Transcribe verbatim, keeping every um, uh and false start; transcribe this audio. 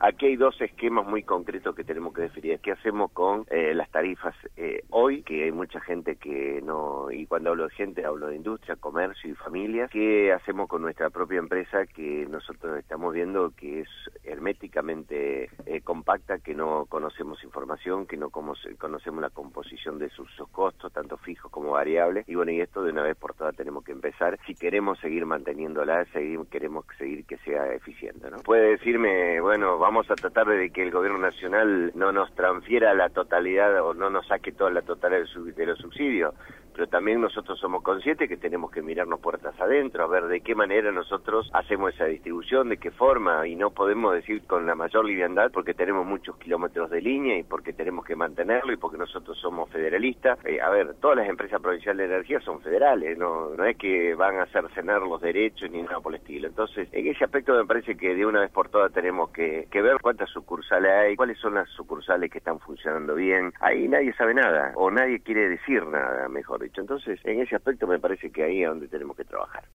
Aquí hay dos esquemas muy concretos que tenemos que definir. ¿Qué hacemos con eh, las tarifas eh, hoy? Que hay mucha gente que no, y cuando hablo de gente hablo de industria, comercio y familias. ¿Qué hacemos con nuestra propia empresa que nosotros estamos viendo que es herméticamente eh, compacta, que no conocemos información, que no conocemos la composición de sus, sus costos, tanto fijos como variables? Y bueno, y esto de una vez por todas tenemos que empezar, si queremos seguir manteniéndola, seguir, queremos seguir que sea eficiente, ¿no? Puede decirme, bueno, vamos a tratar de que el gobierno nacional no nos transfiera la totalidad o no nos saque toda la totalidad de los subsidios, pero también nosotros somos conscientes que tenemos que mirarnos puertas adentro, a ver de qué manera nosotros hacemos esa distribución, de qué forma, y no podemos decir con la mayor liviandad porque tenemos muchos kilómetros de línea y porque tenemos que mantenerlo y porque nosotros somos federalistas. Eh, a ver, todas las empresas provinciales de energía son federales, no, no es que van a cercenar los derechos ni nada por el estilo. Entonces, en ese aspecto me parece que de una vez por todas tenemos que, que ver cuántas sucursales hay, cuáles son las sucursales que están funcionando bien. Ahí nadie sabe nada, o nadie quiere decir nada, mejor dicho. Entonces, en ese aspecto me parece que ahí es donde tenemos que trabajar.